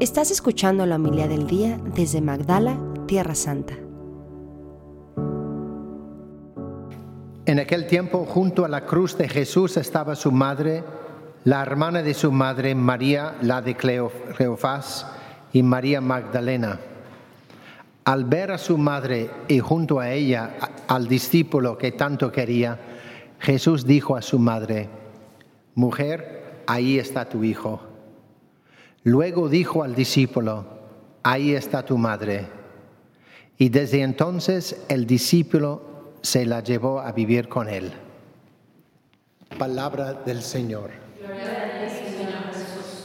Estás escuchando la homilía del día desde Magdala, Tierra Santa. En aquel tiempo, junto a la cruz de Jesús estaba su madre, la hermana de su madre, María, la de Cleofás, y María Magdalena. Al ver a su madre y junto a ella al discípulo que tanto quería, Jesús dijo a su madre: «Mujer, ahí está tu hijo». Luego dijo al discípulo: «Ahí está tu madre». Y desde entonces el discípulo se la llevó a vivir con él. Palabra del Señor. Gloria a ti, Señor Jesús.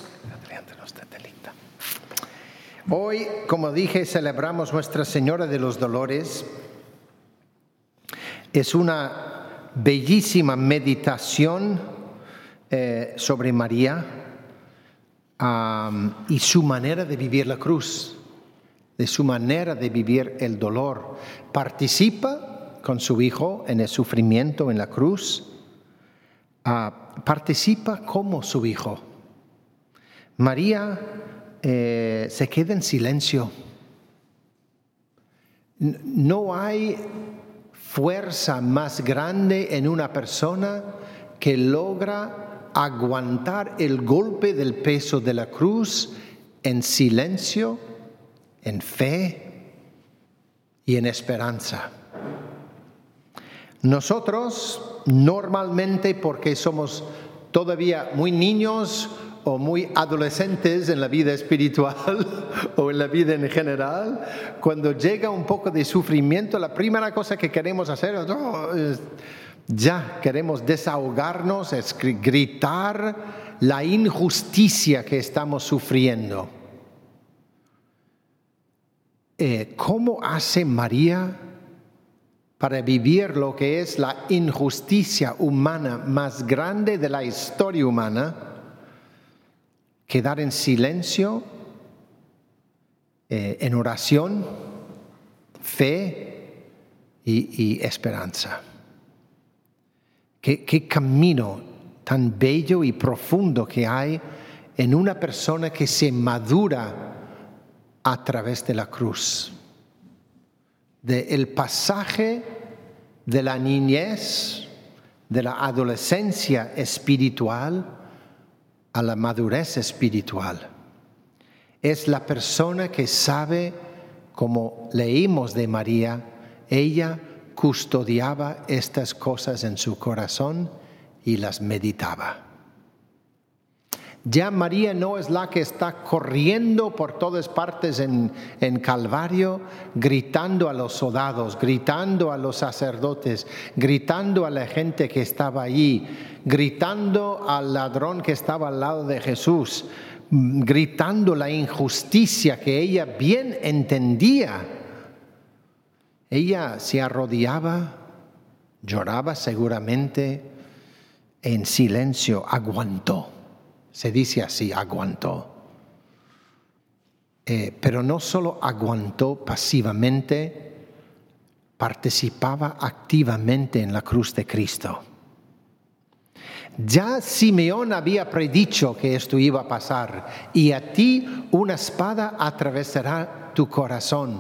Hoy, como dije, celebramos Nuestra Señora de los Dolores. Es una bellísima meditación sobre María y su manera de vivir la cruz, de su manera de vivir el dolor. Participa con su Hijo en el sufrimiento en la cruz. Participa como su Hijo. María se queda en silencio. No hay fuerza más grande en una persona que logra aguantar el golpe del peso de la cruz en silencio, en fe y en esperanza. Nosotros, normalmente, porque somos todavía muy niños o muy adolescentes en la vida espiritual o en la vida en general, cuando llega un poco de sufrimiento, la primera cosa que queremos hacer es queremos desahogarnos, es gritar la injusticia que estamos sufriendo. ¿Cómo hace María para vivir lo que es la injusticia humana más grande de la historia humana? Quedar en silencio, en oración, fe y esperanza. ¿Qué camino tan bello y profundo que hay en una persona que se madura a través de la cruz. Del pasaje de la niñez, de la adolescencia espiritual, a la madurez espiritual. Es la persona que sabe, como leímos de María, ella custodiaba estas cosas en su corazón y las meditaba. Ya María no es la que está corriendo por todas partes en Calvario, gritando a los soldados, gritando a los sacerdotes, gritando a la gente que estaba allí, gritando al ladrón que estaba al lado de Jesús, gritando la injusticia que ella bien entendía. Ella se arrodillaba, lloraba seguramente, en silencio aguantó. Se dice así, aguantó. Pero no solo aguantó pasivamente, participaba activamente en la cruz de Cristo. Ya Simeón había predicho que esto iba a pasar, y a ti una espada atravesará tu corazón.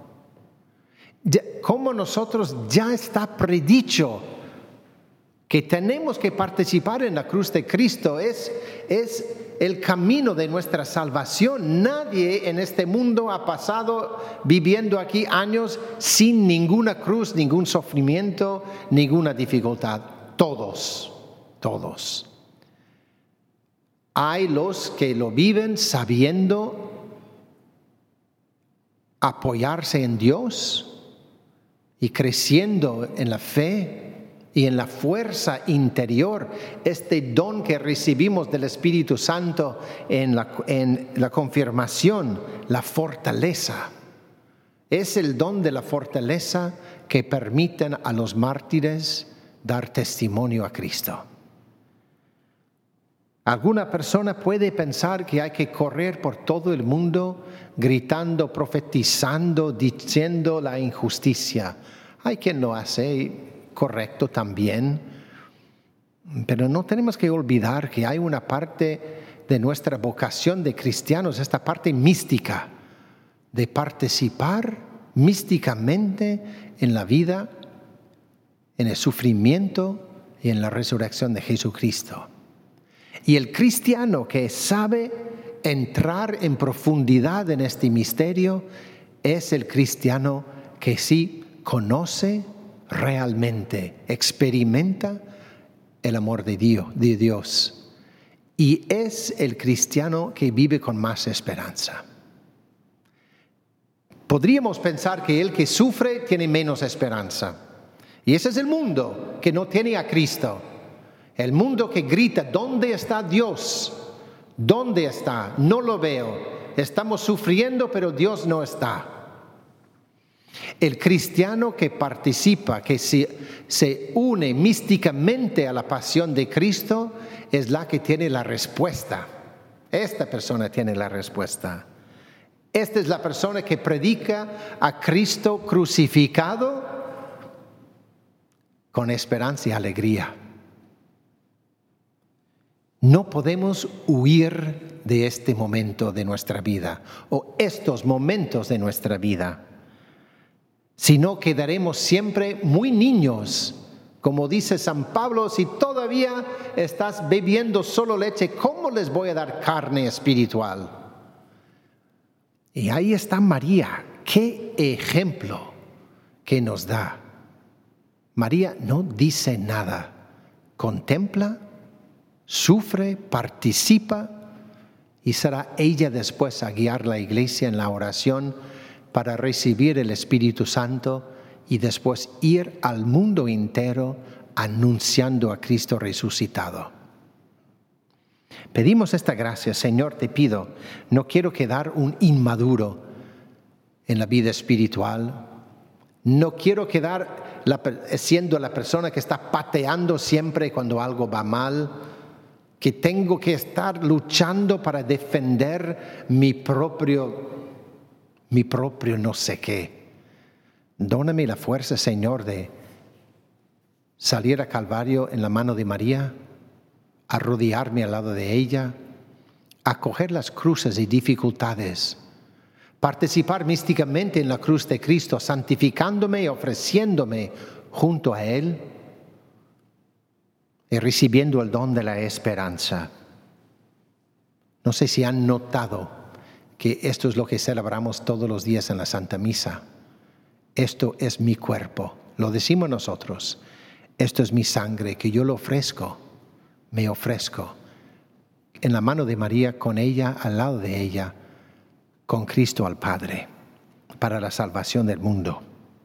Como nosotros ya está predicho que tenemos que participar en la cruz de Cristo, es el camino de nuestra salvación. Nadie en este mundo ha pasado viviendo aquí años sin ninguna cruz, ningún sufrimiento, ninguna dificultad. Todos. Hay los que lo viven sabiendo apoyarse en Dios y creciendo en la fe y en la fuerza interior, este don que recibimos del Espíritu Santo en la confirmación, la fortaleza. Es el don de la fortaleza que permiten a los mártires dar testimonio a Cristo. Alguna persona puede pensar que hay que correr por todo el mundo gritando, profetizando, diciendo la injusticia. Hay quien lo hace correcto también, pero no tenemos que olvidar que hay una parte de nuestra vocación de cristianos, esta parte mística, de participar místicamente en la vida, en el sufrimiento y en la resurrección de Jesucristo. Y el cristiano que sabe entrar en profundidad en este misterio es el cristiano que sí conoce realmente, experimenta el amor de Dios. Y es el cristiano que vive con más esperanza. Podríamos pensar que el que sufre tiene menos esperanza. Y ese es el mundo que no tiene a Cristo. El mundo que grita, ¿dónde está Dios? ¿Dónde está? No lo veo. Estamos sufriendo, pero Dios no está. El cristiano que participa, que se une místicamente a la pasión de Cristo, es la que tiene la respuesta. Esta persona tiene la respuesta. Esta es la persona que predica a Cristo crucificado con esperanza y alegría. No podemos huir de este momento de nuestra vida o estos momentos de nuestra vida, sino quedaremos siempre muy niños. Como dice San Pablo, si todavía estás bebiendo solo leche, ¿cómo les voy a dar carne espiritual? Y ahí está María. ¡Qué ejemplo que nos da! María no dice nada, contempla, sufre, participa y será ella después a guiar la iglesia en la oración para recibir el Espíritu Santo y después ir al mundo entero anunciando a Cristo resucitado. Pedimos esta gracia, Señor, te pido, no quiero quedar un inmaduro en la vida espiritual, no quiero quedar siendo la persona que está pateando siempre cuando algo va mal, que tengo que estar luchando para defender mi propio no sé qué. Dóname la fuerza, Señor, de salir a Calvario en la mano de María, arrodillarme al lado de ella, acoger las cruces y dificultades, participar místicamente en la cruz de Cristo, santificándome y ofreciéndome junto a Él y recibiendo el don de la esperanza. No sé si han notado que esto es lo que celebramos todos los días en la Santa Misa. Esto es mi cuerpo, lo decimos nosotros. Esto es mi sangre que yo lo ofrezco, me ofrezco en la mano de María, con ella, al lado de ella, con Cristo al Padre, para la salvación del mundo.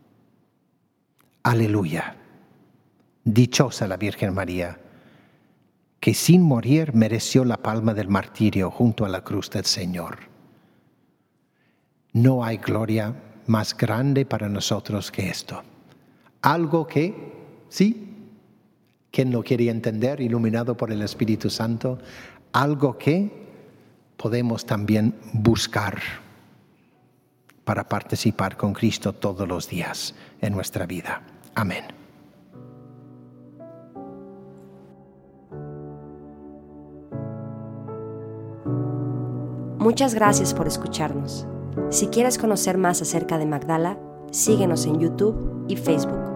Aleluya. Dichosa la Virgen María, que sin morir mereció la palma del martirio junto a la cruz del Señor. No hay gloria más grande para nosotros que esto. Algo que, sí, quien lo quiere entender, iluminado por el Espíritu Santo, algo que podemos también buscar para participar con Cristo todos los días en nuestra vida. Amén. Muchas gracias por escucharnos. Si quieres conocer más acerca de Magdala, síguenos en YouTube y Facebook.